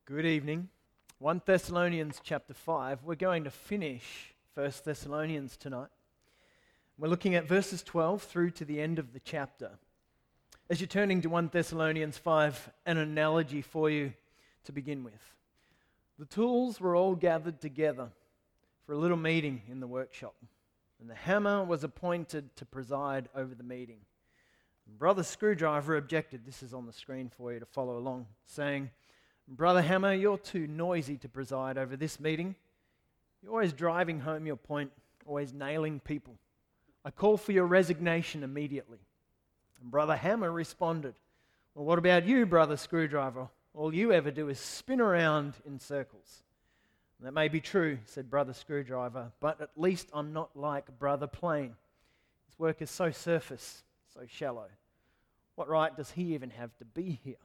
Good evening. 1 Thessalonians chapter 5. We're going to finish 1 Thessalonians tonight. We're looking at verses 12 through to the end of the chapter. As you're turning to 1 Thessalonians 5, an analogy for you to begin with. The tools were all gathered together for a little meeting in the workshop, and the hammer was appointed to preside over the meeting. Brother Screwdriver objected, this is on the screen for you to follow along, saying, "Brother Hammer, you're too noisy to preside over this meeting. You're always driving home your point, always nailing people. I call for your resignation immediately." And Brother Hammer responded, "Well, what about you, Brother Screwdriver? All you ever do is spin around in circles." "That may be true," said Brother Screwdriver, "but at least I'm not like Brother Plain. His work is so surface, so shallow. What right does he even have to be here?"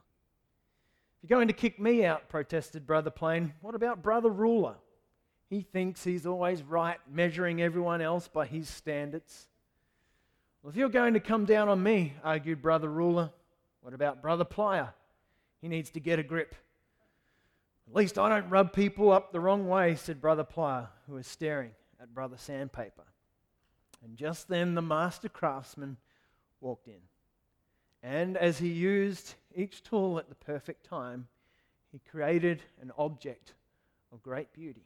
"If you're going to kick me out," protested Brother Plain, "what about Brother Ruler? He thinks he's always right, measuring everyone else by his standards." "Well, if you're going to come down on me," argued Brother Ruler, "what about Brother Plier? He needs to get a grip." "At least I don't rub people up the wrong way," said Brother Plier, who was staring at Brother Sandpaper. And just then the master craftsman walked in. And as he used each tool at the perfect time, he created an object of great beauty.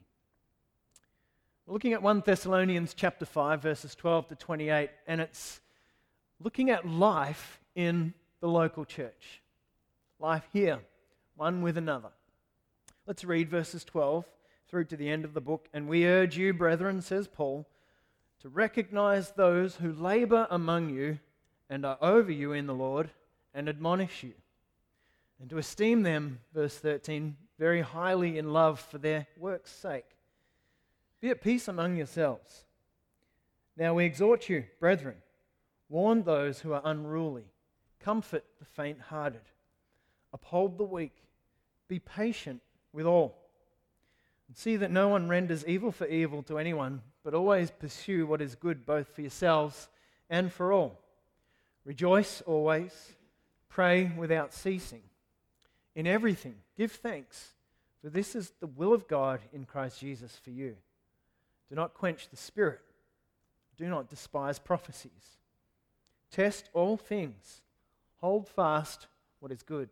We're looking at 1 Thessalonians chapter 5, verses 12 to 28, and it's looking at life in the local church. Life here, one with another. Let's read verses 12 through to the end of the book. "And we urge you, brethren," says Paul, "to recognize those who labor among you and are over you in the Lord, and admonish you, and to esteem them," verse 13, "very highly in love for their work's sake. Be at peace among yourselves. Now we exhort you, brethren, warn those who are unruly, comfort the faint-hearted, uphold the weak, be patient with all. And see that no one renders evil for evil to anyone, but always pursue what is good both for yourselves and for all. Rejoice always, pray without ceasing. In everything give thanks, for this is the will of God in Christ Jesus for you. Do not quench the Spirit. Do not despise prophecies. Test all things. Hold fast what is good.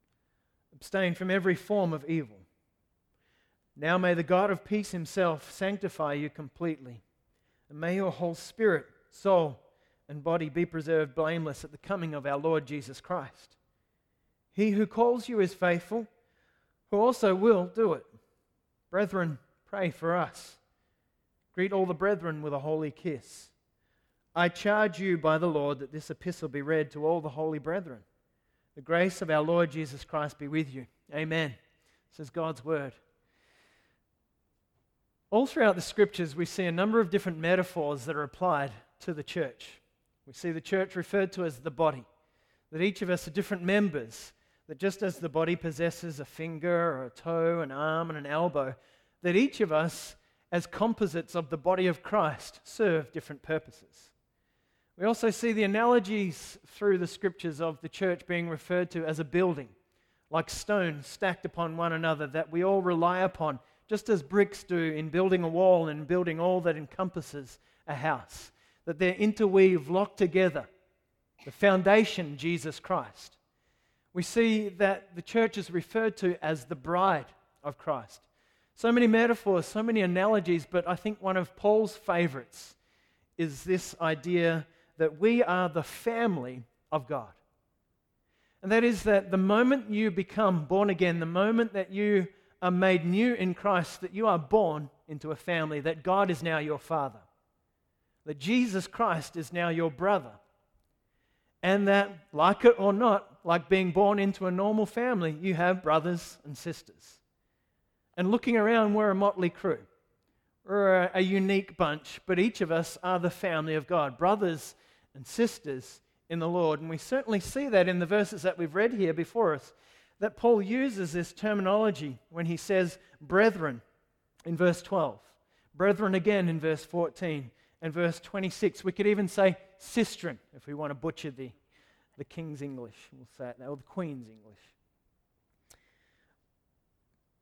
Abstain from every form of evil. Now may the God of peace himself sanctify you completely, and may your whole spirit, soul, and body be preserved blameless at the coming of our Lord Jesus Christ. He who calls you is faithful, who also will do it. Brethren, pray for us. Greet all the brethren with a holy kiss. I charge you by the Lord that this epistle be read to all the holy brethren. The grace of our Lord Jesus Christ be with you. Amen." This is God's word. All throughout the scriptures, we see a number of different metaphors that are applied to the church. We see the church referred to as the body, that each of us are different members, that just as the body possesses a finger or a toe, an arm and an elbow, that each of us, as composites of the body of Christ, serve different purposes. We also see the analogies through the scriptures of the church being referred to as a building, like stones stacked upon one another that we all rely upon, just as bricks do in building a wall and building all that encompasses a house. That they're interweave, locked together. The foundation, Jesus Christ. We see that the church is referred to as the bride of Christ. So many metaphors, so many analogies, but I think one of Paul's favorites is this idea that we are the family of God. And that is that the moment you become born again, the moment that you are made new in Christ, that you are born into a family, that God is now your Father. That Jesus Christ is now your brother. And that, like it or not, like being born into a normal family, you have brothers and sisters. And looking around, we're a motley crew. We're a unique bunch, but each of us are the family of God, brothers and sisters in the Lord. And we certainly see that in the verses that we've read here before us, that Paul uses this terminology when he says brethren in verse 12, brethren again in verse 14, and verse 26. We could even say sistren, if we want to butcher the King's English. We'll say it now, or the Queen's English.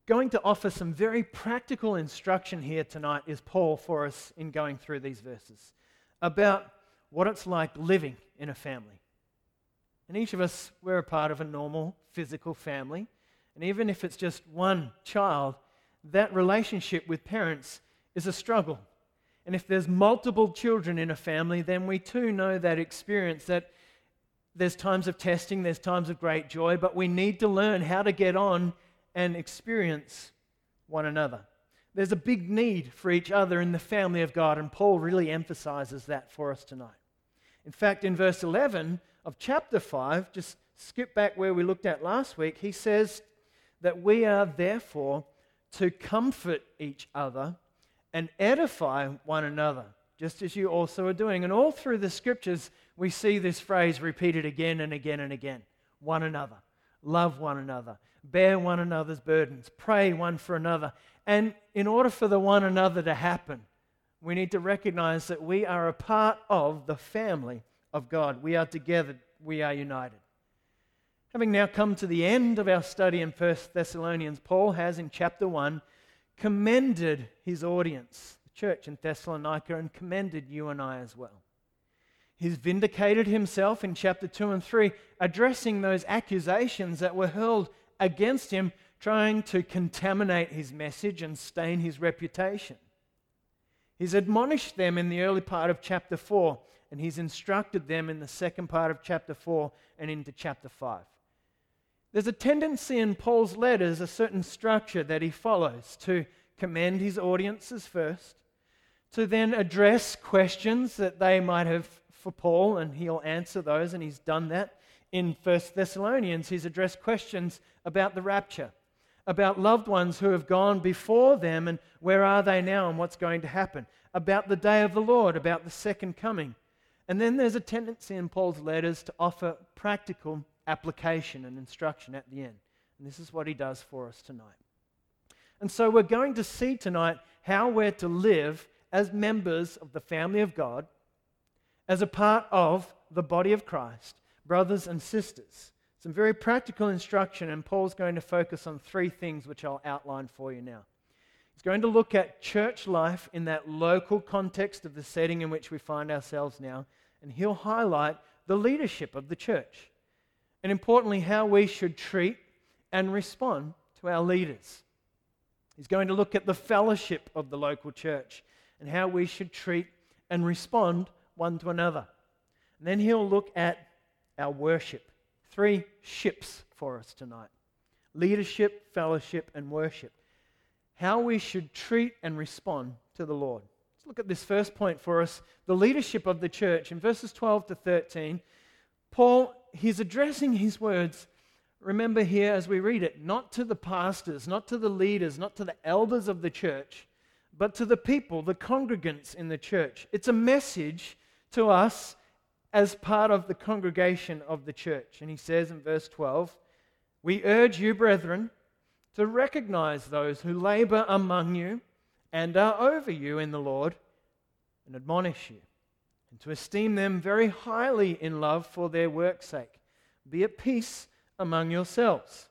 going to offer some very practical instruction here tonight is Paul for us in going through these verses about what it's like living in a family. And each of us, we're a part of a normal physical family. And even if it's just one child, that relationship with parents is a struggle. And if there's multiple children in a family, then we too know that experience, that there's times of testing, there's times of great joy, but we need to learn how to get on and experience one another. There's a big need for each other in the family of God, and Paul really emphasizes that for us tonight. In fact, in verse 11 of chapter 5, just skip back where we looked at last week, he says that we are therefore to comfort each other and edify one another, just as you also are doing. And all through the scriptures, we see this phrase repeated again and again and again. One another. Love one another. Bear one another's burdens. Pray one for another. And in order for the one another to happen, we need to recognize that we are a part of the family of God. We are together. We are united. Having now come to the end of our study in 1 Thessalonians, Paul has in chapter 1 commended his audience, the church in Thessalonica, and commended you and I as well. He's vindicated himself in chapter 2 and 3, addressing those accusations that were hurled against him, trying to contaminate his message and stain his reputation. He's admonished them in the early part of chapter 4, and he's instructed them in the second part of chapter 4 and into chapter 5. There's a tendency in Paul's letters, a certain structure that he follows, to commend his audiences first, to then address questions that they might have for Paul, and he'll answer those, and he's done that. In 1 Thessalonians, he's addressed questions about the rapture, about loved ones who have gone before them and where are they now and what's going to happen, about the day of the Lord, about the second coming. And then there's a tendency in Paul's letters to offer practical application and instruction at the end. And this is what he does for us tonight. And so we're going to see tonight how we're to live as members of the family of God, as a part of the body of Christ, brothers and sisters. Some very practical instruction, and Paul's going to focus on three things which I'll outline for you now. He's going to look at church life in that local context of the setting in which we find ourselves now, and he'll highlight the leadership of the church, and importantly, how we should treat and respond to our leaders. He's going to look at the fellowship of the local church and how we should treat and respond one to another. And then he'll look at our worship. Three ships for us tonight: leadership, fellowship, and worship. How we should treat and respond to the Lord. Let's look at this first point for us, the leadership of the church. In verses 12 to 13, Paul, he's addressing his words, remember here as we read it, not to the pastors, not to the leaders, not to the elders of the church, but to the people, the congregants in the church. It's a message to us as part of the congregation of the church. And he says in verse 12, "We urge you, brethren, to recognize those who labor among you and are over you in the Lord and admonish you, and to esteem them very highly in love for their work's sake. Be at peace among yourselves."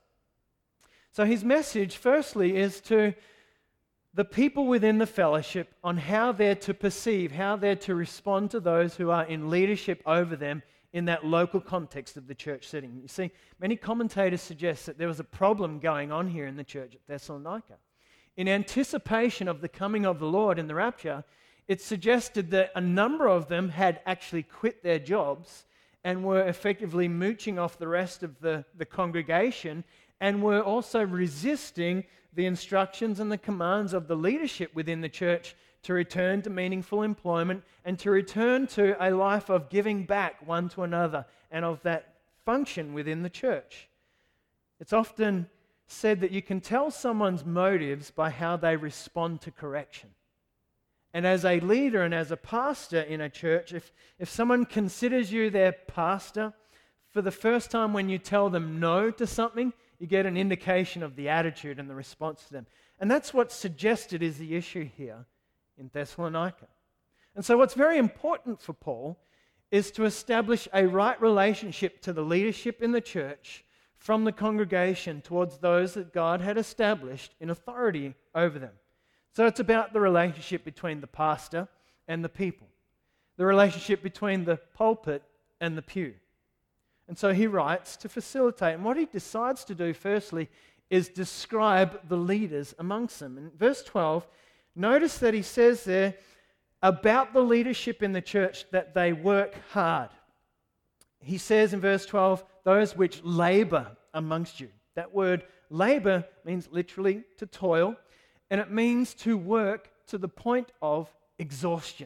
So his message, firstly, is to the people within the fellowship on how they're to perceive, how they're to respond to those who are in leadership over them in that local context of the church setting. You see, many commentators suggest that there was a problem going on here in the church at Thessalonica. In anticipation of the coming of the Lord in the rapture, it suggested that a number of them had actually quit their jobs and were effectively mooching off the rest of the congregation, and were also resisting the instructions and the commands of the leadership within the church to return to meaningful employment and to return to a life of giving back one to another and of that function within the church. It's often said that you can tell someone's motives by how they respond to correction. And as a leader and as a pastor in a church, if someone considers you their pastor, for the first time when you tell them no to something, you get an indication of the attitude and the response to them. And that's what's suggested is the issue here in Thessalonica. And so what's very important for Paul is to establish a right relationship to the leadership in the church from the congregation towards those that God had established in authority over them. So it's about the relationship between the pastor and the people, the relationship between the pulpit and the pew. And so he writes to facilitate. And what he decides to do, firstly, is describe the leaders amongst them. In verse 12, notice that he says there about the leadership in the church that they work hard. He says in verse 12, those which labor amongst you. That word labor means literally to toil, and it means to work to the point of exhaustion.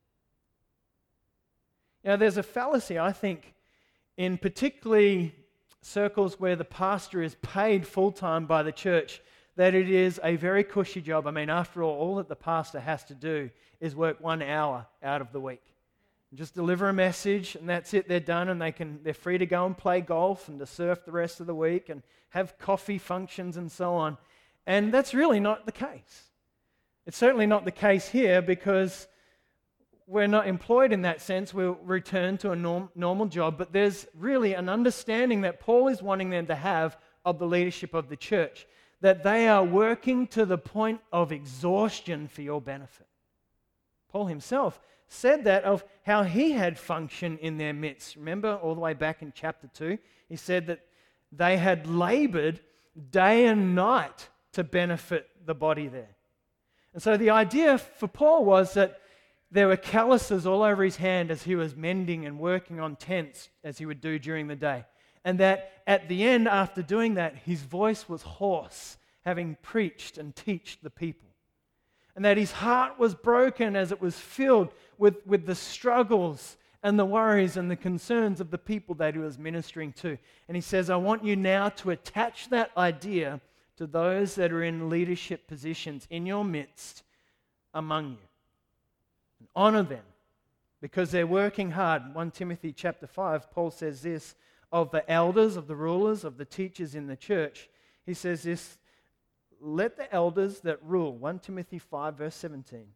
Now, there's a fallacy, I think, in particularly circles where the pastor is paid full-time by the church, that it is a very cushy job. I mean, after all that the pastor has to do is work 1 hour out of the week. Just deliver a message, and that's it, they're done, and they're free to go and play golf and to surf the rest of the week and have coffee functions and so on. And that's really not the case. It's certainly not the case here, because we're not employed in that sense. We'll return to a normal job, but there's really an understanding that Paul is wanting them to have of the leadership of the church, that they are working to the point of exhaustion for your benefit. Paul himself said that of how he had functioned in their midst. Remember, all the way back in chapter 2, he said that they had labored day and night to benefit the body there. And so the idea for Paul was that there were calluses all over his hand as he was mending and working on tents as he would do during the day. And that at the end, after doing that, his voice was hoarse, having preached and taught the people. And that his heart was broken as it was filled with the struggles and the worries and the concerns of the people that he was ministering to. And he says, I want you now to attach that idea to those that are in leadership positions in your midst among you. And honor them because they're working hard. 1 Timothy chapter 5, Paul says this of the elders, of the rulers, of the teachers in the church. He says this, let the elders that rule, 1 Timothy 5 verse 17,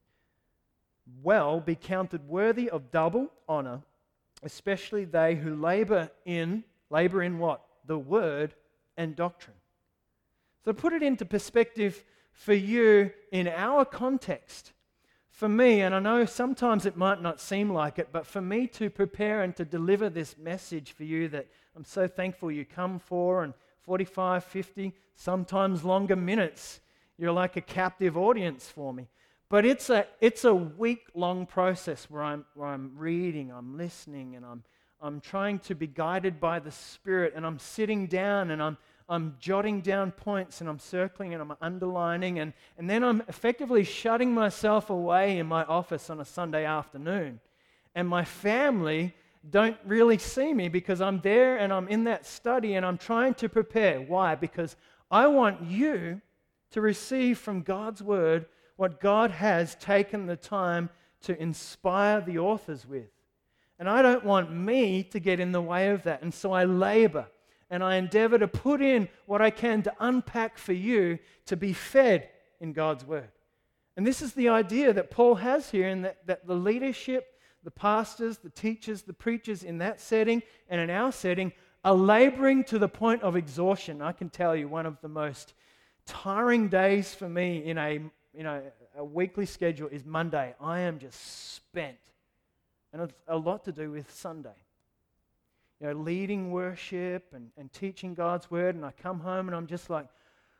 well be counted worthy of double honor, especially they who labor in what? The word and doctrine. So put it into perspective for you in our context. For me, and I know sometimes it might not seem like it, but for me to prepare and to deliver this message for you that I'm so thankful you come for, and 45, 50, sometimes longer minutes, you're like a captive audience for me. But it's a week-long process where I'm reading, I'm listening, and I'm trying to be guided by the Spirit, and I'm sitting down and I'm jotting down points, and I'm circling and I'm underlining, and then I'm effectively shutting myself away in my office on a Sunday afternoon. And my family don't really see me because I'm there and I'm in that study and I'm trying to prepare. Why? Because I want you to receive from God's Word what God has taken the time to inspire the authors with. And I don't want me to get in the way of that. And so I labor and I endeavor to put in what I can to unpack for you to be fed in God's Word. And this is the idea that Paul has here, in that the leadership, the pastors, the teachers, the preachers in that setting and in our setting are laboring to the point of exhaustion. I can tell you one of the most tiring days for me in a weekly schedule is Monday. I am just spent. And it's a lot to do with Sunday. Leading worship and teaching God's Word, and I come home and I'm just like,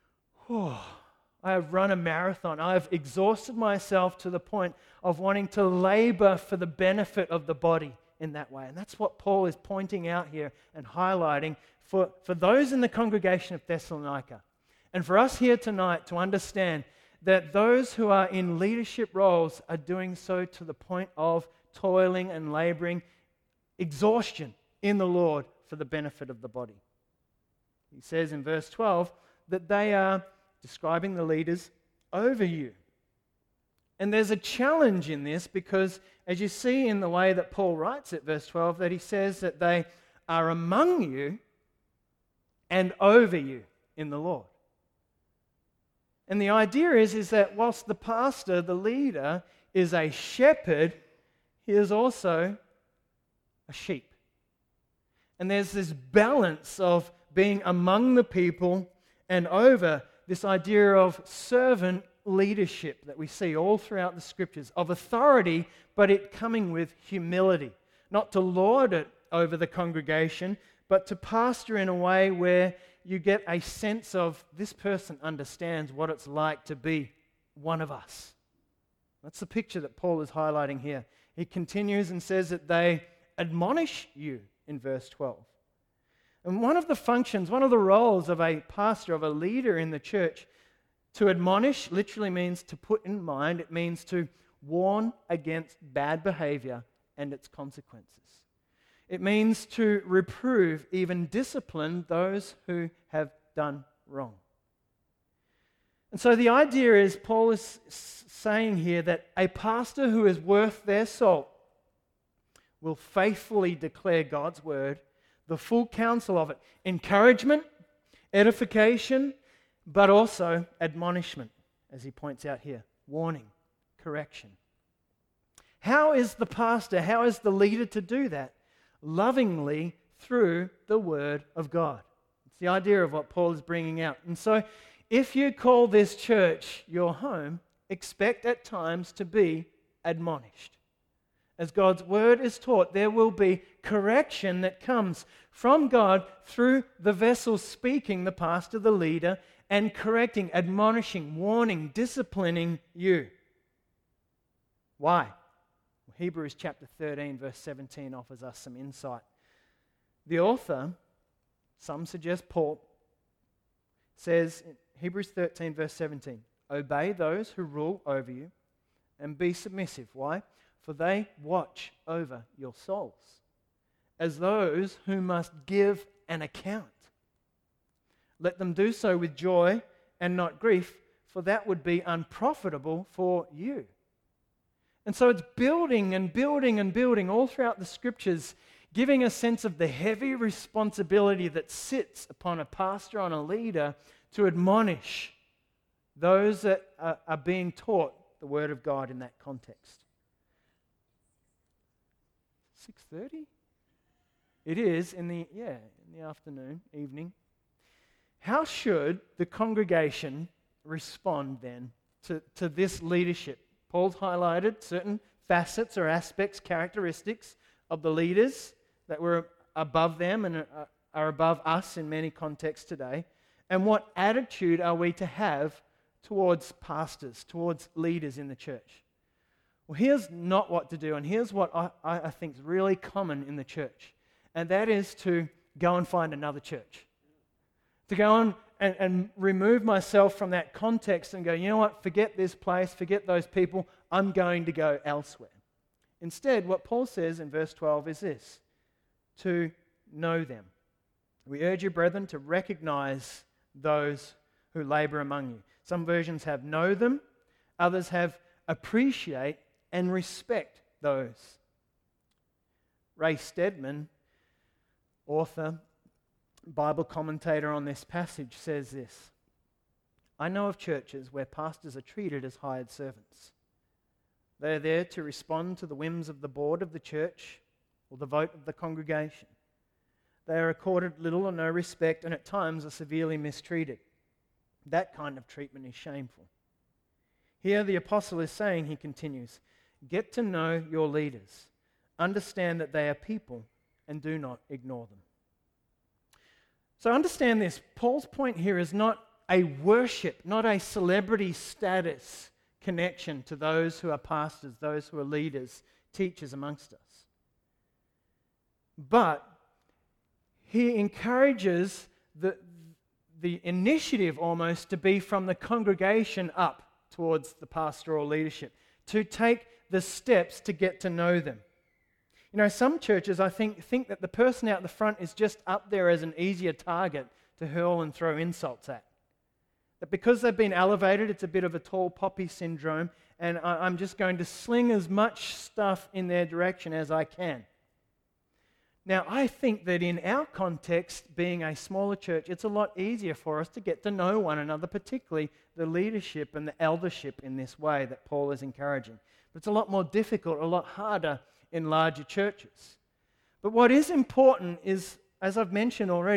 I have run a marathon. I've exhausted myself to the point of wanting to labor for the benefit of the body in that way. And that's what Paul is pointing out here and highlighting for those in the congregation of Thessalonica. And for us here tonight to understand that those who are in leadership roles are doing so to the point of toiling and laboring, exhaustion in the Lord for the benefit of the body. He says in verse 12 that they are describing the leaders over you. And there's a challenge in this because, as you see in the way that Paul writes it, verse 12, that he says that they are among you and over you in the Lord. And the idea is that whilst the pastor, the leader, is a shepherd, he is also a sheep. And there's this balance of being among the people and over, this idea of servant leadership that we see all throughout the scriptures, of authority, but it coming with humility. Not to lord it over the congregation, but to pastor in a way where you get a sense of this person understands what it's like to be one of us. That's the picture that Paul is highlighting here. He continues and says that they admonish you in verse 12. And one of the functions, one of the roles of a pastor, of a leader in the church, to admonish literally means to put in mind. It means to warn against bad behavior and its consequences. It means to reprove, even discipline those who have done wrong. And so the idea is, Paul is saying here that a pastor who is worth their salt will faithfully declare God's word, the full counsel of it, encouragement, edification, but also admonishment, as he points out here, warning, correction. How is the pastor, how is the leader to do that? Lovingly through the word of God. It's the idea of what Paul is bringing out. And so if you call this church your home, expect at times to be admonished. As God's word is taught, there will be correction that comes from God through the vessel speaking, the pastor, the leader, and correcting, admonishing, warning, disciplining you. Why? Hebrews chapter 13, verse 17 offers us some insight. The author, some suggest Paul, says in Hebrews 13, verse 17, obey those who rule over you and be submissive. Why? For they watch over your souls as those who must give an account. Let them do so with joy and not grief, for that would be unprofitable for you. And so it's building and building and building all throughout the scriptures, giving a sense of the heavy responsibility that sits upon a pastor, on a leader, to admonish those that are being taught the word of God in that context. 6:30? It is in the afternoon, evening. How should the congregation respond then to this leadership? Paul's highlighted certain facets or aspects, characteristics of the leaders that were above them and are above us in many contexts today. And what attitude are we to have towards pastors, towards leaders in the church? Well, here's not what to do, and here's what I think is really common in the church, and that is to go and find another church. To go on and remove myself from that context and go, you know what, forget this place, forget those people, I'm going to go elsewhere. Instead, what Paul says in verse 12 is this, to know them. We urge you, brethren, to recognize those who labor among you. Some versions have know them, others have appreciate and respect those. Ray Stedman, author, Bible commentator on this passage, says this: I know of churches where pastors are treated as hired servants. They are there to respond to the whims of the board of the church or the vote of the congregation. They are accorded little or no respect and at times are severely mistreated. That kind of treatment is shameful. Here the apostle is saying, he continues, get to know your leaders. Understand that they are people and do not ignore them. So understand this, Paul's point here is not a worship, not a celebrity status connection to those who are pastors, those who are leaders, teachers amongst us. But he encourages the initiative almost to be from the congregation up towards the pastoral leadership, to take the steps to get to know them. You know, some churches, I think that the person out the front is just up there as an easier target to hurl and throw insults at. That because they've been elevated, it's a bit of a tall poppy syndrome, and I'm just going to sling as much stuff in their direction as I can. Now, I think that in our context, being a smaller church, it's a lot easier for us to get to know one another, particularly the leadership and the eldership in this way that Paul is encouraging. But it's a lot more difficult, a lot harder in larger churches. But what is important is, as I've mentioned already,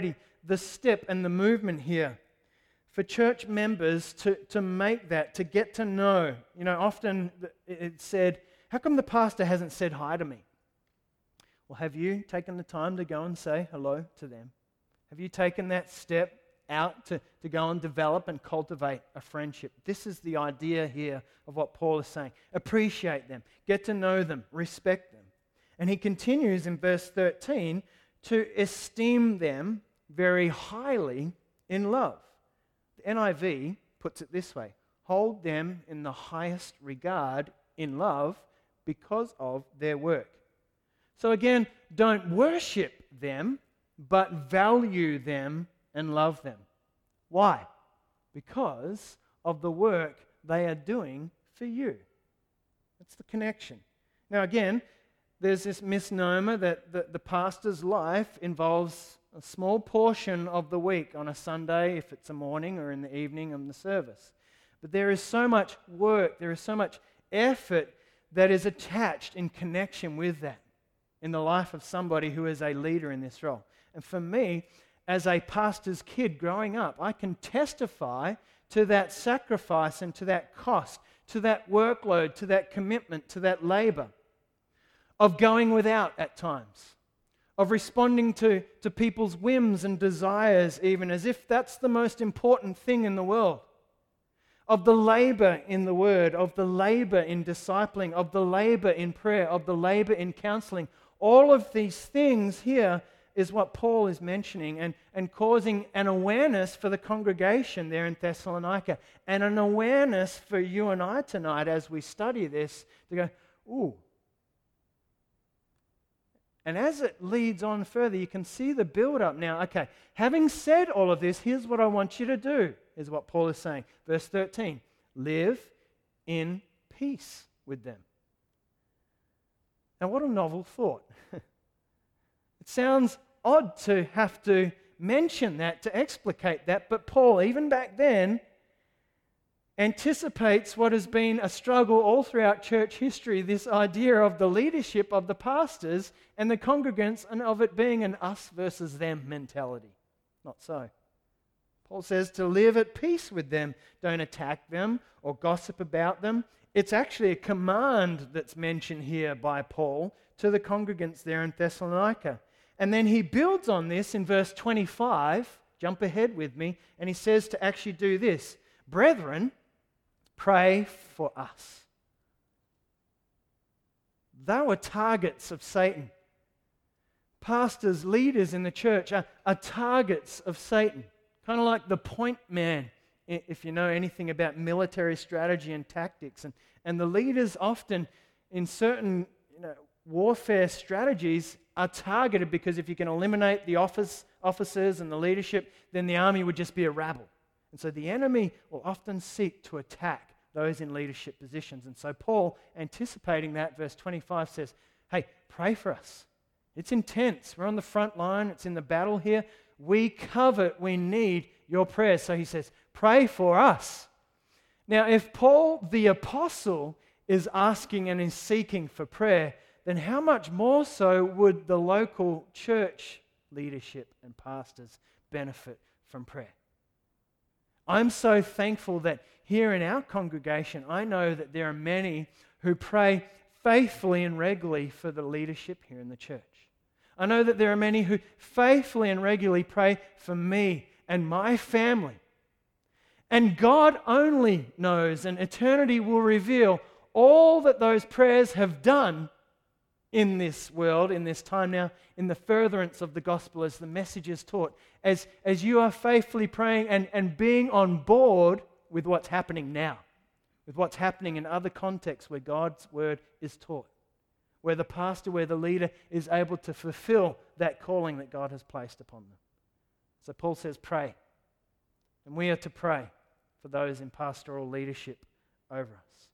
the step and the movement here for church members to make that, to get to know. You know, often it's said, how come the pastor hasn't said hi to me? Well, have you taken the time to go and say hello to them? Have you taken that step out to go and develop and cultivate a friendship? This is the idea here of what Paul is saying. Appreciate them, get to know them, respect them. And he continues in verse 13 to esteem them very highly in love. The NIV puts it this way: hold them in the highest regard in love because of their work. So again, don't worship them, but value them and love them. Why? Because of the work they are doing for you. That's the connection. Now again, there's this misnomer that the pastor's life involves a small portion of the week on a Sunday, if it's a morning, or in the evening of the service. But there is so much work, there is so much effort that is attached in connection with that in the life of somebody who is a leader in this role. And for me, as a pastor's kid growing up, I can testify to that sacrifice and to that cost, to that workload, to that commitment, to that labor, of going without at times, of responding to people's whims and desires, even as if that's the most important thing in the world, of the labor in the word, of the labor in discipling, of the labor in prayer, of the labor in counseling. All of these things here is what Paul is mentioning and causing an awareness for the congregation there in Thessalonica, and an awareness for you and I tonight as we study this to go, ooh. And as it leads on further, you can see the build-up now. Okay, having said all of this, here's what I want you to do, is what Paul is saying. Verse 13, live in peace with them. Now, what a novel thought. It sounds odd to have to mention that, to explicate that, but Paul, even back then, anticipates what has been a struggle all throughout church history, this idea of the leadership of the pastors and the congregants, and of it being an us versus them mentality. Not so. Paul says to live at peace with them. Don't attack them or gossip about them. It's actually a command that's mentioned here by Paul to the congregants there in Thessalonica. And then he builds on this in verse 25. Jump ahead with me. And he says to actually do this. Brethren, pray for us. They were targets of Satan. Pastors, leaders in the church are targets of Satan. Kind of like the point man, if you know anything about military strategy and tactics. And the leaders often in certain warfare strategies are targeted, because if you can eliminate the officers and the leadership, then the army would just be a rabble. And so the enemy will often seek to attack those in leadership positions. And so Paul, anticipating that, verse 25 says, hey, pray for us. It's intense. We're on the front line. It's in the battle here. We covet, we need your prayers. So he says, pray for us. Now, if Paul the apostle is asking and is seeking for prayer, then how much more so would the local church leadership and pastors benefit from prayer? I'm so thankful that here in our congregation, I know that there are many who pray faithfully and regularly for the leadership here in the church. I know that there are many who faithfully and regularly pray for me and my family. And God only knows, and eternity will reveal all that those prayers have done in this world, in this time now, in the furtherance of the gospel as the message is taught. As you are faithfully praying and being on board with what's happening now, with what's happening in other contexts where God's word is taught, where the pastor, where the leader is able to fulfill that calling that God has placed upon them. So Paul says, pray. And we are to pray for those in pastoral leadership over us.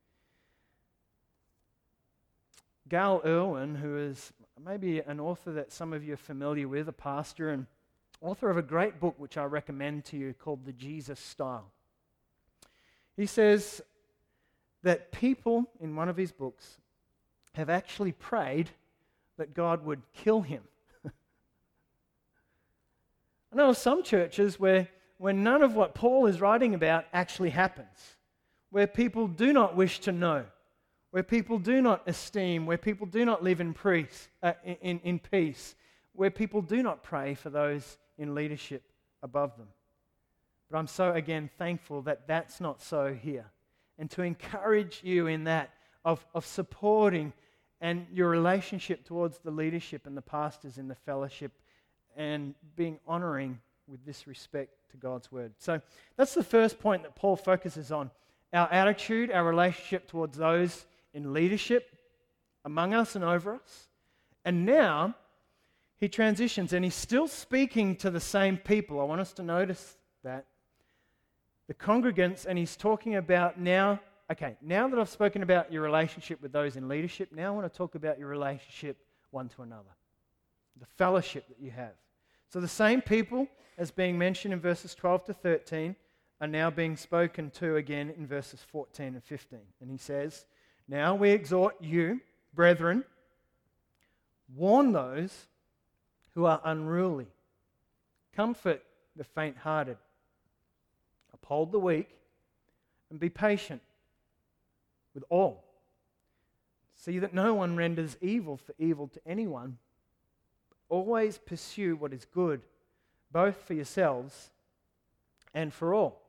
Gal Irwin, who is maybe an author that some of you are familiar with, a pastor and author of a great book which I recommend to you called The Jesus Style. He says that people, in one of his books, have actually prayed that God would kill him. I know of some churches where none of what Paul is writing about actually happens, where people do not wish to know, where people do not esteem, where people do not live in peace, where people do not pray for those in leadership above them. But I'm so, again, thankful that that's not so here. And to encourage you in that, of supporting and your relationship towards the leadership and the pastors in the fellowship and being honoring with this respect to God's word. So that's the first point that Paul focuses on. Our attitude, our relationship towards those in leadership among us and over us. And now he transitions, and he's still speaking to the same people. I want us to notice that. The congregants, and he's talking about now that I've spoken about your relationship with those in leadership, now I want to talk about your relationship one to another, the fellowship that you have. So the same people as being mentioned in verses 12 to 13 are now being spoken to again in verses 14 and 15. And he says, "Now we exhort you, brethren, warn those who are unruly, comfort the faint-hearted, uphold the weak, and be patient with all. See that no one renders evil for evil to anyone. Always pursue what is good, both for yourselves and for all."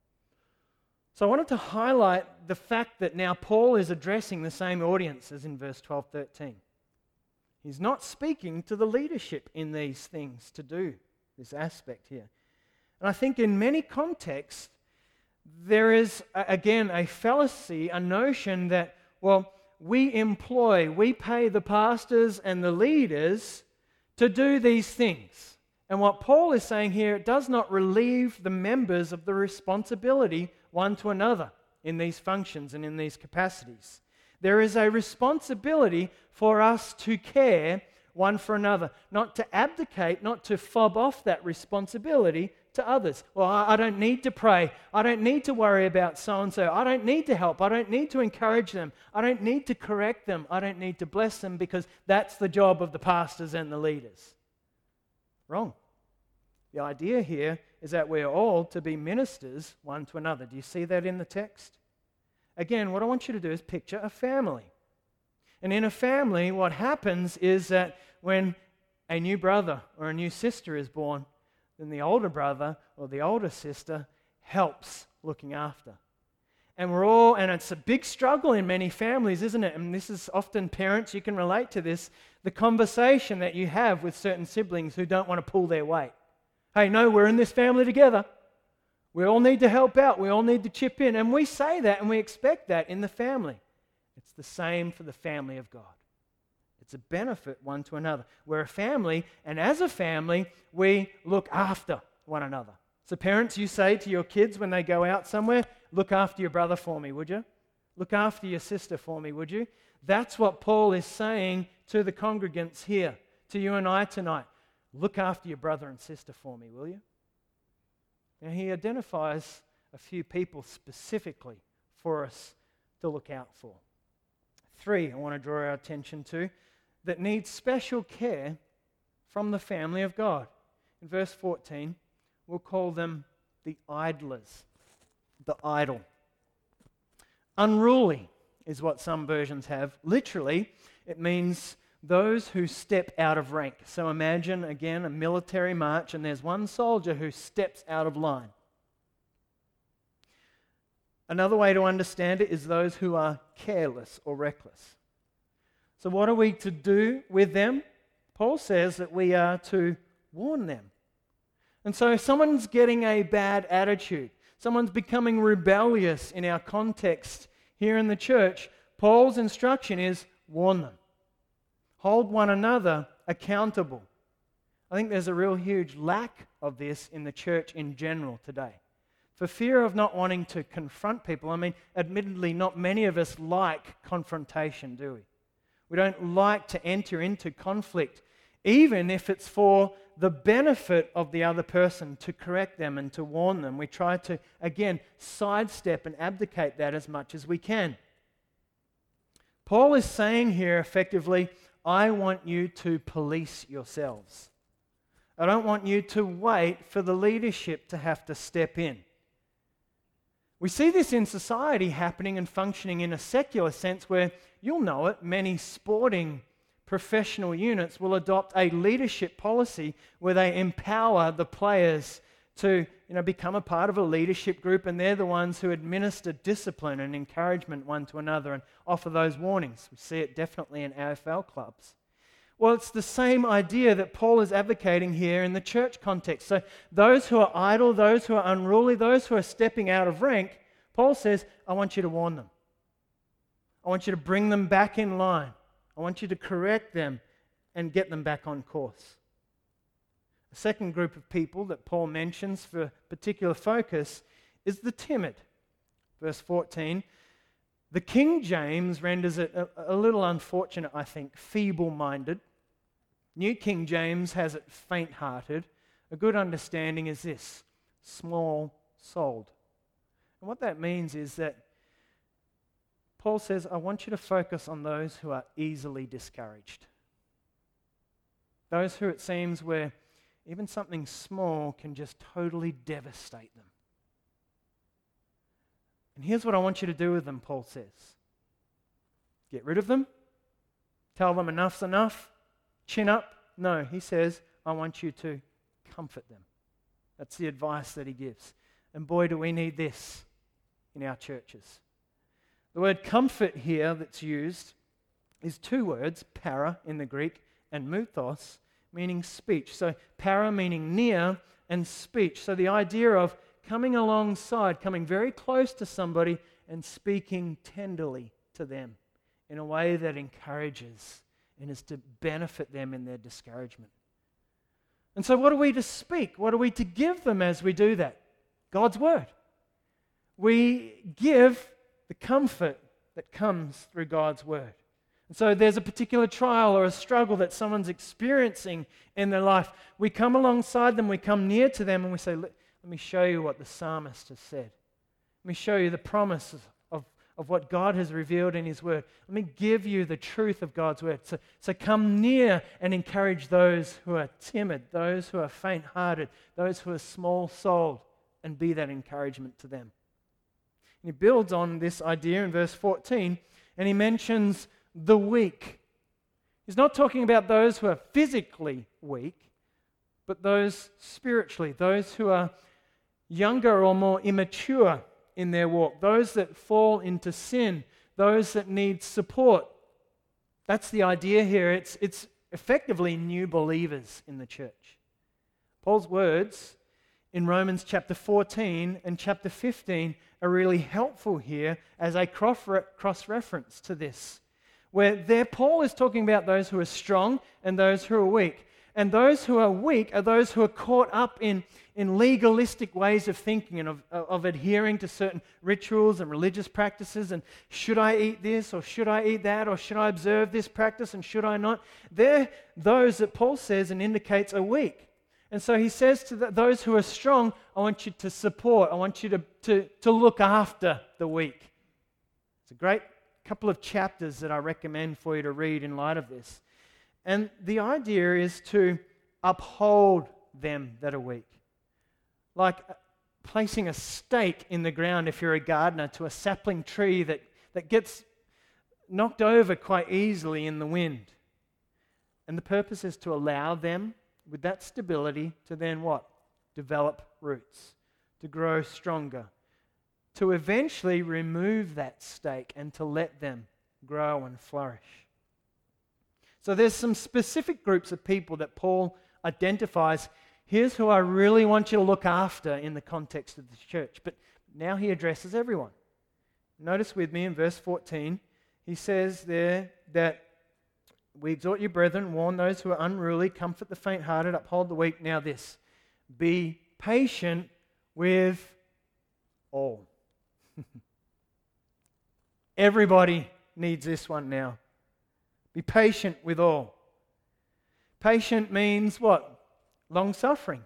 So I wanted to highlight the fact that now Paul is addressing the same audience as in verse 12-13. He's not speaking to the leadership in these things to do this aspect here. And I think in many contexts, there is, again, a fallacy, a notion that, well, we pay the pastors and the leaders to do these things. And what Paul is saying here, it does not relieve the members of the responsibility one to another in these functions and in these capacities. There is a responsibility for us to care one for another, not to abdicate, not to fob off that responsibility to others. Well, I don't need to pray. I don't need to worry about so-and-so. I don't need to help. I don't need to encourage them. I don't need to correct them. I don't need to bless them because that's the job of the pastors and the leaders. Wrong. The idea here is that we're all to be ministers one to another. Do you see that in the text? Again, what I want you to do is picture a family. And in a family, what happens is that when a new brother or a new sister is born, then the older brother or the older sister helps looking after. And it's a big struggle in many families, isn't it? And this is often parents, you can relate to this, the conversation that you have with certain siblings who don't want to pull their weight. Hey, no, we're in this family together. We all need to help out. We all need to chip in. And we say that and we expect that in the family. It's the same for the family of God. It's a benefit one to another. We're a family, and as a family, we look after one another. So parents, you say to your kids when they go out somewhere, look after your brother for me, would you? Look after your sister for me, would you? That's what Paul is saying to the congregants here, to you and I tonight. Look after your brother and sister for me, will you? Now he identifies a few people specifically for us to look out for. 3, I want to draw our attention to, that need special care from the family of God. In verse 14, we'll call them the idlers, the idle. Unruly is what some versions have. Literally, it means those who step out of rank. So imagine, again, a military march, and there's one soldier who steps out of line. Another way to understand it is those who are careless or reckless. So what are we to do with them? Paul says that we are to warn them. And so if someone's getting a bad attitude, someone's becoming rebellious in our context here in the church, Paul's instruction is warn them. Hold one another accountable. I think there's a real huge lack of this in the church in general today. For fear of not wanting to confront people, I mean, admittedly, not many of us like confrontation, do we? We don't like to enter into conflict, even if it's for the benefit of the other person, to correct them and to warn them. We try to, again, sidestep and abdicate that as much as we can. Paul is saying here effectively, I want you to police yourselves. I don't want you to wait for the leadership to have to step in. We see this in society happening and functioning in a secular sense where, you'll know it, many sporting professional units will adopt a leadership policy where they empower the players to become a part of a leadership group, and they're the ones who administer discipline and encouragement one to another and offer those warnings. We see it definitely in AFL clubs. Well, it's the same idea that Paul is advocating here in the church context. So those who are idle, those who are unruly, those who are stepping out of rank, Paul says, I want you to warn them. I want you to bring them back in line. I want you to correct them and get them back on course. The second group of people that Paul mentions for particular focus is the timid. Verse 14, the King James renders it a little unfortunate, I think, feeble-minded. New King James has it faint-hearted. A good understanding is this, small-souled. And what that means is that Paul says, I want you to focus on those who are easily discouraged. Those who it seems where even something small can just totally devastate them. And here's what I want you to do with them, Paul says. Get rid of them? Tell them enough's enough? Chin up? No, he says, I want you to comfort them. That's the advice that he gives. And boy, do we need this in our churches. The word comfort here that's used is two words, para in the Greek, and muthos, meaning speech. So para meaning near, and speech. So the idea of coming alongside, coming very close to somebody and speaking tenderly to them in a way that encourages and is to benefit them in their discouragement. And so what are we to speak? What are we to give them as we do that? God's word. We give the comfort that comes through God's word. And so there's a particular trial or a struggle that someone's experiencing in their life. We come alongside them, we come near to them, and we say, let me show you what the psalmist has said. Let me show you the promises of what God has revealed in his word. Let me give you the truth of God's word. So come near and encourage those who are timid, those who are faint-hearted, those who are small-souled, and be that encouragement to them. And he builds on this idea in verse 14, and he mentions the weak. He's not talking about those who are physically weak, but those spiritually, those who are younger or more immature in their walk, those that fall into sin, those that need support. That's the idea here. It's effectively new believers in the church. Paul's words in Romans chapter 14 and chapter 15 are really helpful here as a cross-reference to this, where there Paul is talking about those who are strong and those who are weak. And those who are weak are those who are caught up in legalistic ways of thinking and of adhering to certain rituals and religious practices. And should I eat this or should I eat that or should I observe this practice and should I not? They're those that Paul says and indicates are weak. And so he says to those who are strong, I want you to support, I want you to look after the weak. It's a great couple of chapters that I recommend for you to read in light of this. And the idea is to uphold them that are weak. Like placing a stake in the ground, if you're a gardener, to a sapling tree that gets knocked over quite easily in the wind. And the purpose is to allow them, with that stability, to then what? Develop roots, to grow stronger, to eventually remove that stake and to let them grow and flourish. So there's some specific groups of people that Paul identifies. Here's who I really want you to look after in the context of the church. But now he addresses everyone. Notice with me in verse 14, he says there that we exhort you, brethren, warn those who are unruly, comfort the faint-hearted, uphold the weak. Now this, be patient with all. Everybody needs this one now. Be patient with all. Patient means what? Long-suffering.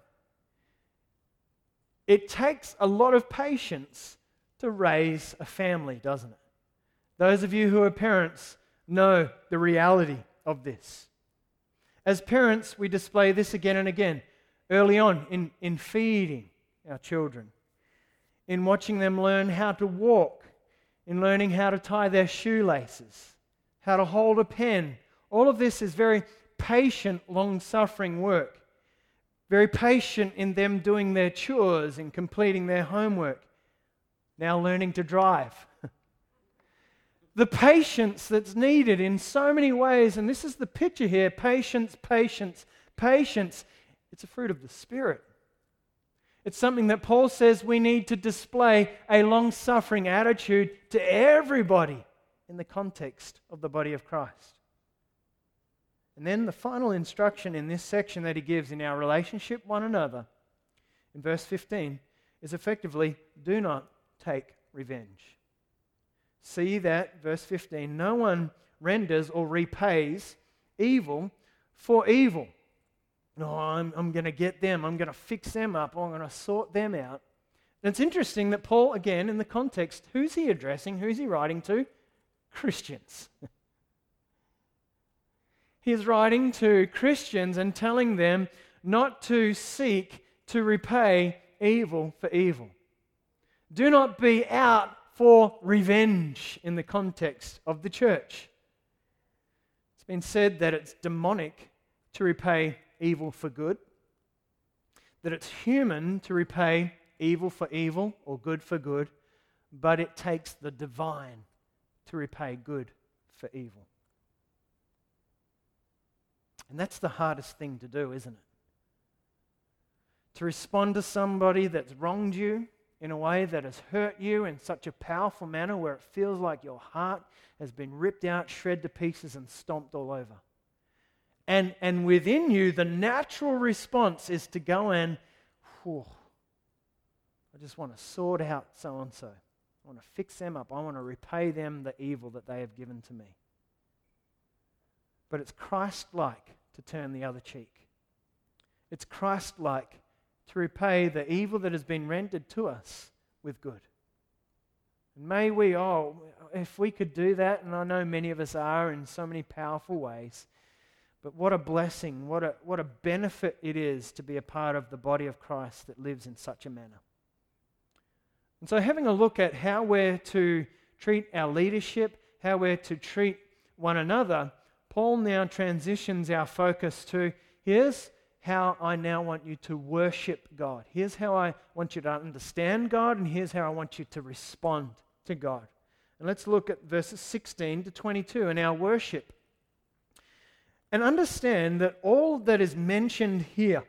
It takes a lot of patience to raise a family, doesn't it? Those of you who are parents know the reality of this. As parents, we display this again and again. early on in feeding our children, in watching them learn how to walk, in learning how to tie their shoelaces, how to hold a pen. All of this is very patient, long-suffering work. Very patient in them doing their chores and completing their homework. Now learning to drive. The patience that's needed in so many ways, and this is the picture here, patience, patience, patience. It's a fruit of the Spirit. It's something that Paul says we need to display a long-suffering attitude to everybody in the context of the body of Christ. And then the final instruction in this section that he gives in our relationship with one another, in verse 15, is effectively, do not take revenge. See that, verse 15, no one renders or repays evil for evil. No, I'm going to get them. I'm going to fix them up. I'm going to sort them out. And it's interesting that Paul, again, in the context, who's he addressing? Who's he writing to? Christians. He is writing to Christians and telling them not to seek to repay evil for evil. Do not be out for revenge in the context of the church. It's been said that it's demonic to repay evil for good, that it's human to repay evil for evil or good for good, but it takes the divine to repay good for evil. And that's the hardest thing to do, isn't it? To respond to somebody that's wronged you in a way that has hurt you in such a powerful manner where it feels like your heart has been ripped out, shred to pieces, and stomped all over. And within you, the natural response is to go and, I just want to sort out so-and-so. I want to fix them up. I want to repay them the evil that they have given to me. But it's Christ-like to turn the other cheek. It's Christ-like to repay the evil that has been rendered to us with good. And may we, if we could do that, and I know many of us are in so many powerful ways, but what a blessing, what a benefit it is to be a part of the body of Christ that lives in such a manner. And so having a look at how we're to treat our leadership, how we're to treat one another, Paul now transitions our focus to, here's how I now want you to worship God. Here's how I want you to understand God, and here's how I want you to respond to God. And let's look at verses 16 to 22 in our worship. And understand that all that is mentioned here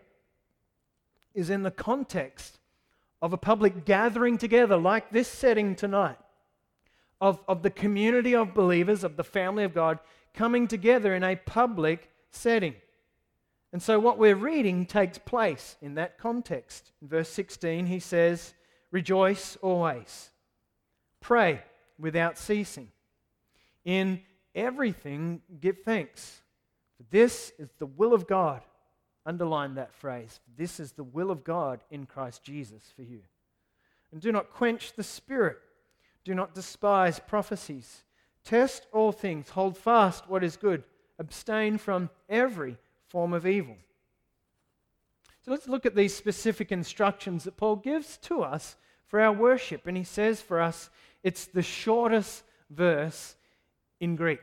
is in the context of a public gathering together like this setting tonight, of the community of believers, of the family of God, coming together in a public setting. And so what we're reading takes place in that context. In verse 16, he says, rejoice always. Pray without ceasing. In everything, give thanks. For this is the will of God. Underline that phrase. This is the will of God in Christ Jesus for you. And do not quench the Spirit. Do not despise prophecies. Test all things. Hold fast what is good. Abstain from every form of evil. So let's look at these specific instructions that Paul gives to us for our worship. And he says for us, it's the shortest verse in Greek.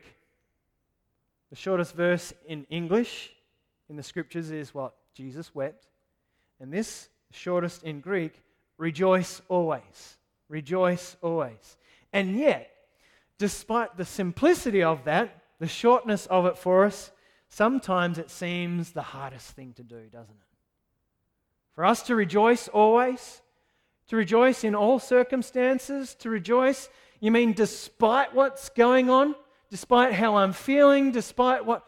The shortest verse in English in the scriptures is what? Jesus wept. And this, shortest in Greek, rejoice always. Rejoice always. And yet, despite the simplicity of that, the shortness of it for us, sometimes it seems the hardest thing to do, doesn't it? For us to rejoice always, to rejoice in all circumstances, to rejoice, you mean despite what's going on? Despite how I'm feeling, despite what...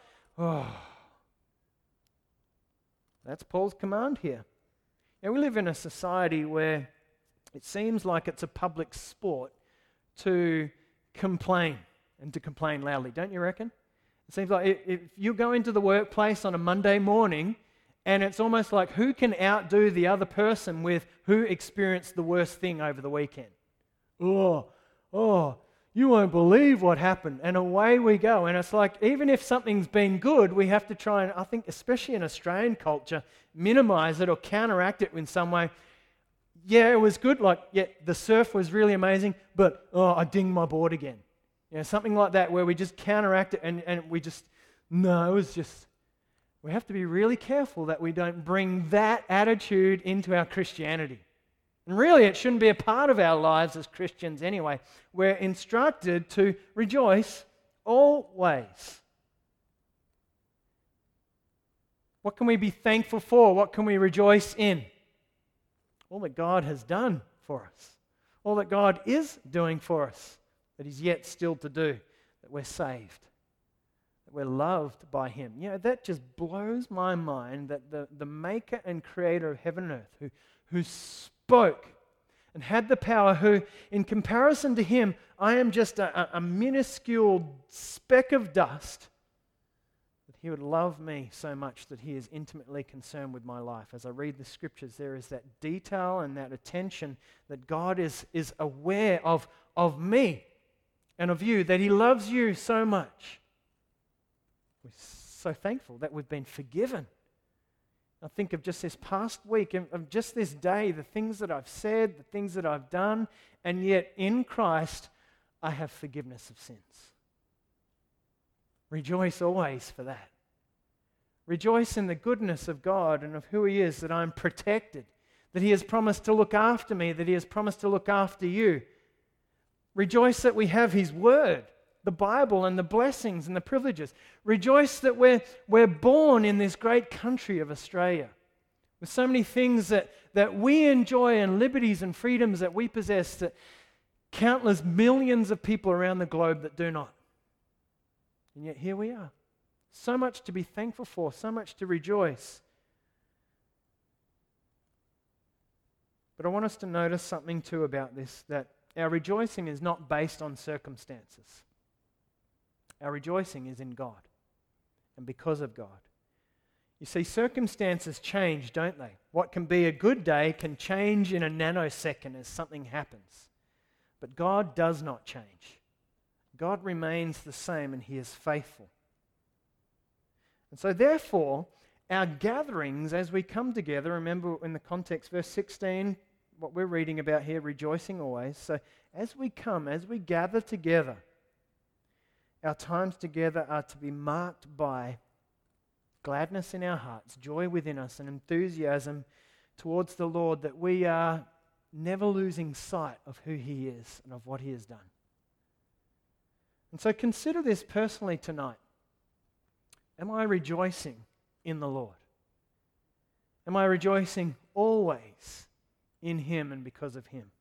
That's Paul's command here. Now, we live in a society where it seems like it's a public sport to complain, and to complain loudly, don't you reckon? It seems like if you go into the workplace on a Monday morning, and it's almost like who can outdo the other person with who experienced the worst thing over the weekend. you won't believe what happened. And away we go. And it's like, even if something's been good, we have to try and, I think, especially in Australian culture, minimize it or counteract it in some way. Yeah, it was good. Like, yeah, the surf was really amazing, but, I dinged my board again. You know, something like that where we just counteract it and we just, no, it was just, we have to be really careful that we don't bring that attitude into our Christianity. And really, it shouldn't be a part of our lives as Christians anyway. We're instructed to rejoice always. What can we be thankful for? What can we rejoice in? All that God has done for us. All that God is doing for us, that He's yet still to do, that we're saved, that we're loved by Him. You know, that just blows my mind that the maker and creator of heaven and earth, who spoke and had the power, who, in comparison to Him, I am just a minuscule speck of dust, that He would love me so much that He is intimately concerned with my life. As I read the Scriptures, there is that detail and that attention that God is aware of me and of you, that He loves you so much. We're so thankful that we've been forgiven. I think of just this past week, of just this day, the things that I've said, the things that I've done, and yet in Christ, I have forgiveness of sins. Rejoice always for that. Rejoice in the goodness of God and of who He is, that I'm protected, that He has promised to look after me, that He has promised to look after you. Rejoice that we have His Word, the Bible, and the blessings and the privileges. Rejoice that we're born in this great country of Australia, with so many things that we enjoy and liberties and freedoms that we possess that countless millions of people around the globe that do not. And yet here we are. So much to be thankful for, so much to rejoice. But I want us to notice something too about this, that our rejoicing is not based on circumstances. Our rejoicing is in God and because of God. You see, circumstances change, don't they? What can be a good day can change in a nanosecond as something happens. But God does not change. God remains the same and He is faithful. And so therefore, our gatherings as we come together, remember in the context, verse 16, what we're reading about here, rejoicing always. So as we gather together, our times together are to be marked by gladness in our hearts, joy within us, and enthusiasm towards the Lord, that we are never losing sight of who He is and of what He has done. And so consider this personally tonight. Am I rejoicing in the Lord? Am I rejoicing always in Him and because of Him?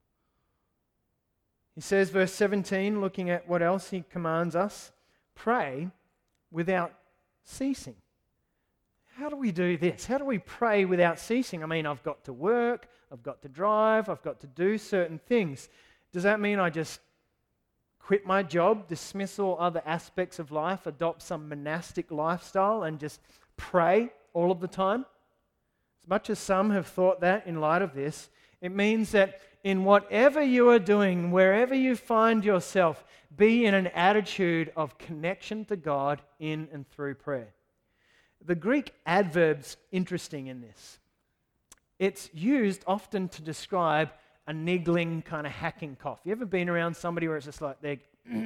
He says, verse 17, looking at what else He commands us, pray without ceasing. How do we do this? How do we pray without ceasing? I mean, I've got to work, I've got to drive, I've got to do certain things. Does that mean I just quit my job, dismiss all other aspects of life, adopt some monastic lifestyle and just pray all of the time? As much as some have thought that in light of this, it means that in whatever you are doing, wherever you find yourself, be in an attitude of connection to God in and through prayer. The Greek adverb's interesting in this. It's used often to describe a niggling kind of hacking cough. You ever been around somebody where it's just like they're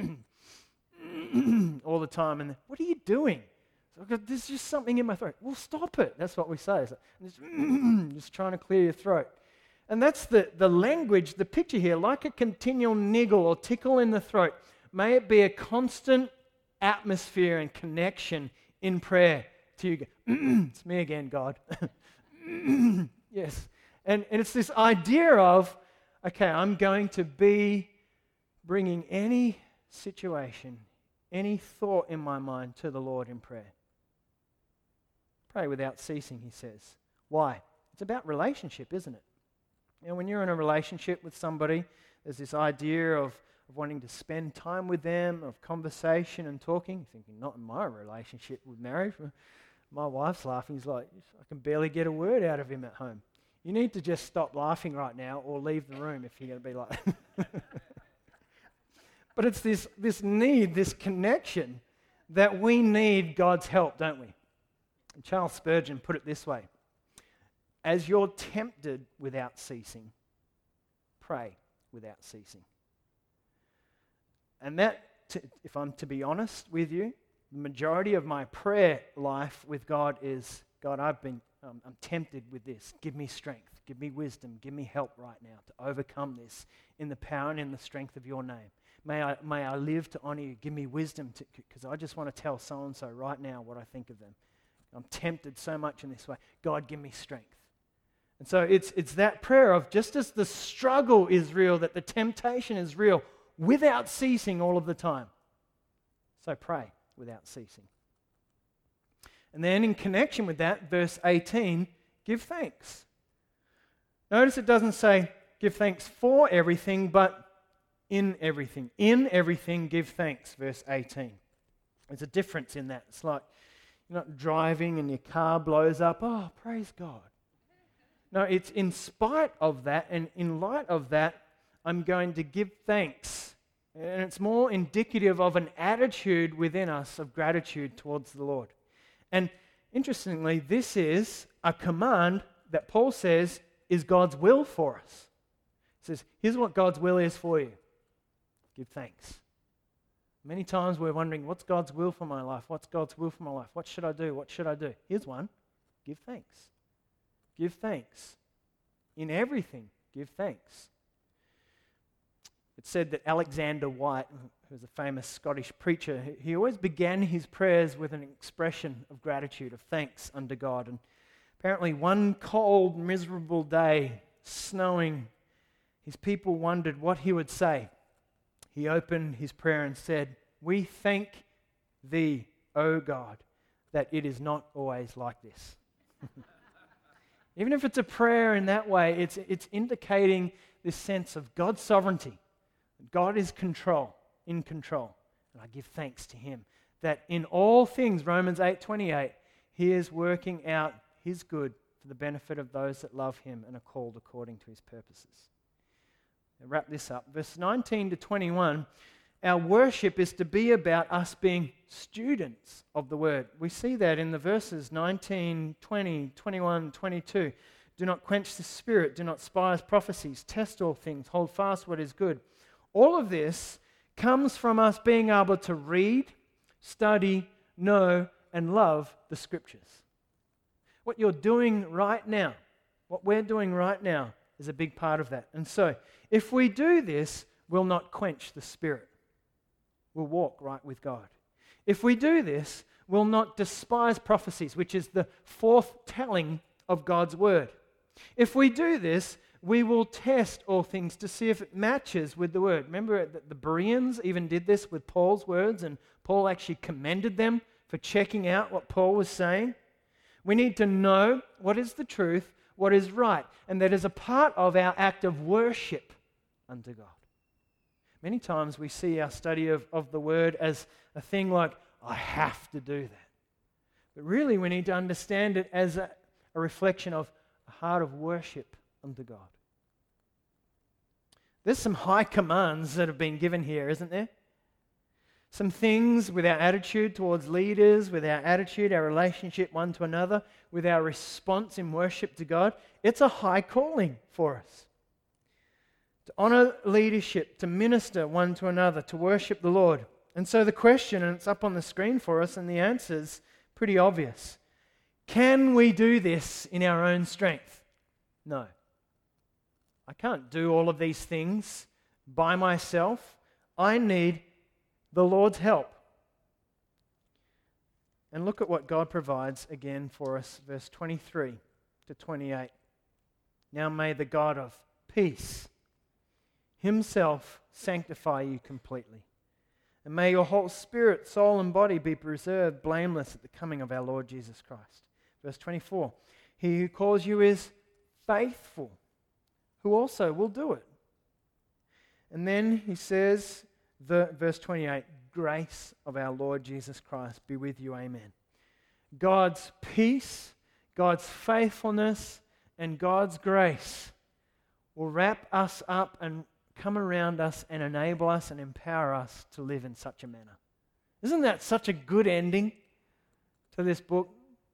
all the time and what are you doing? So there's just something in my throat. Well, stop it. That's what we say. It's like, just trying to clear your throat. And that's the language, the picture here, like a continual niggle or tickle in the throat. May it be a constant atmosphere and connection in prayer to you. It's me again, God. Yes. And it's this idea of, okay, I'm going to be bringing any situation, any thought in my mind to the Lord in prayer. Pray without ceasing, he says. Why? It's about relationship, isn't it? You know, when you're in a relationship with somebody, there's this idea of wanting to spend time with them, of conversation and talking. You're thinking, not in my relationship with marriage. My wife's laughing. He's like, I can barely get a word out of him at home. You need to just stop laughing right now or leave the room if you're going to be like But it's this need, this connection, that we need God's help, don't we? And Charles Spurgeon put it this way: as you're tempted without ceasing, pray without ceasing. And that, if I'm to be honest with you, the majority of my prayer life with God is, God, I'm tempted with this. Give me strength, give me wisdom, give me help right now to overcome this in the power and in the strength of your name. May I live to honor you. Give me wisdom, because I just want to tell so-and-so right now what I think of them. I'm tempted so much in this way. God, give me strength. And so it's that prayer of, just as the struggle is real, that the temptation is real, without ceasing all of the time. So pray without ceasing. And then in connection with that, verse 18, give thanks. Notice it doesn't say give thanks for everything, but in everything. In everything, give thanks, verse 18. There's a difference in that. It's like you're not driving and your car blows up. Oh, praise God. No, it's in spite of that and in light of that, I'm going to give thanks. And it's more indicative of an attitude within us of gratitude towards the Lord. And interestingly, this is a command that Paul says is God's will for us. He says, here's what God's will is for you. Give thanks. Many times we're wondering, what's God's will for my life? What's God's will for my life? What should I do? What should I do? Here's one. Give thanks. Give thanks. In everything, give thanks. It's said that Alexander White, who was a famous Scottish preacher, he always began his prayers with an expression of gratitude, of thanks unto God. And apparently one cold, miserable day, snowing, his people wondered what he would say. He opened his prayer and said, "We thank thee, O God, that it is not always like this." Even if it's a prayer in that way, it's indicating this sense of God's sovereignty. God is in control. And I give thanks to him that in all things, Romans 8:28, he is working out his good for the benefit of those that love him and are called according to his purposes. I'll wrap this up. Verse 19 to 21, our worship is to be about us being students of the word. We see that in the verses 19, 20, 21, 22. Do not quench the spirit, do not despise prophecies, test all things, hold fast what is good. All of this comes from us being able to read, study, know, and love the scriptures. What you're doing right now, what we're doing right now, is a big part of that. And so, if we do this, we'll not quench the spirit. We'll walk right with God. If we do this, we'll not despise prophecies, which is the forthtelling of God's word. If we do this, we will test all things to see if it matches with the word. Remember that the Bereans even did this with Paul's words, and Paul actually commended them for checking out what Paul was saying. We need to know what is the truth, what is right, and that is a part of our act of worship unto God. Many times we see our study of the word as a thing like, I have to do that. But really we need to understand it as a reflection of a heart of worship unto God. There's some high commands that have been given here, isn't there? Some things with our attitude towards leaders, with our attitude, our relationship one to another, with our response in worship to God. It's a high calling for us. To honor leadership, to minister one to another, to worship the Lord. And so the question, and it's up on the screen for us, and the answer's pretty obvious. Can we do this in our own strength? No. I can't do all of these things by myself. I need the Lord's help. And look at what God provides again for us, verse 23 to 28. Now may the God of peace himself sanctify you completely. And may your whole spirit, soul, and body be preserved blameless at the coming of our Lord Jesus Christ. Verse 24. He who calls you is faithful, who also will do it. And then he says, verse 28, grace of our Lord Jesus Christ be with you, amen. God's peace, God's faithfulness, and God's grace will wrap us up and come around us and enable us and empower us to live in such a manner. Isn't that such a good ending to this book?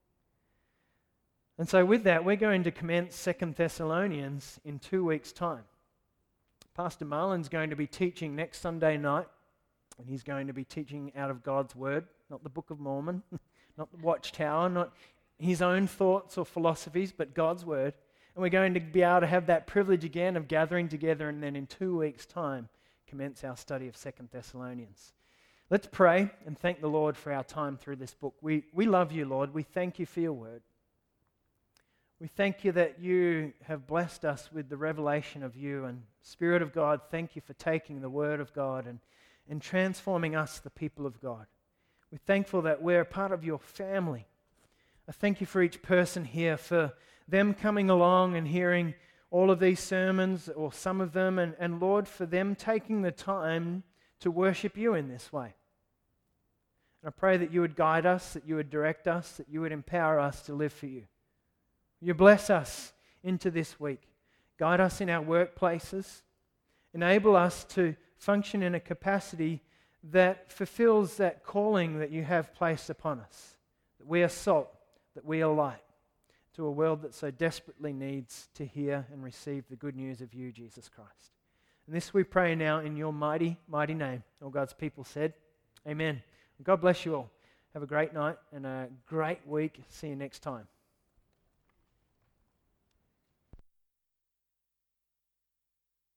And so with that, we're going to commence 2 Thessalonians in 2 weeks' time. Pastor Marlon's going to be teaching next Sunday night, and he's going to be teaching out of God's Word, not the Book of Mormon, not the Watchtower, not his own thoughts or philosophies, but God's Word. And we're going to be able to have that privilege again of gathering together and then in 2 weeks' time commence our study of 2 Thessalonians. Let's pray and thank the Lord for our time through this book. We love you, Lord. We thank you for your Word. We thank you that you have blessed us with the revelation of you, and Spirit of God, thank you for taking the Word of God and transforming us, the people of God. We're thankful that we're a part of your family. I thank you for each person here, for them coming along and hearing all of these sermons, or some of them, and Lord, for them taking the time to worship you in this way. And I pray that you would guide us, that you would direct us, that you would empower us to live for you. You bless us into this week. Guide us in our workplaces. Enable us to function in a capacity that fulfills that calling that you have placed upon us. That we are salt, that we are light to a world that so desperately needs to hear and receive the good news of you, Jesus Christ. And this we pray now in your mighty, mighty name. All God's people said, amen. God bless you all. Have a great night and a great week. See you next time.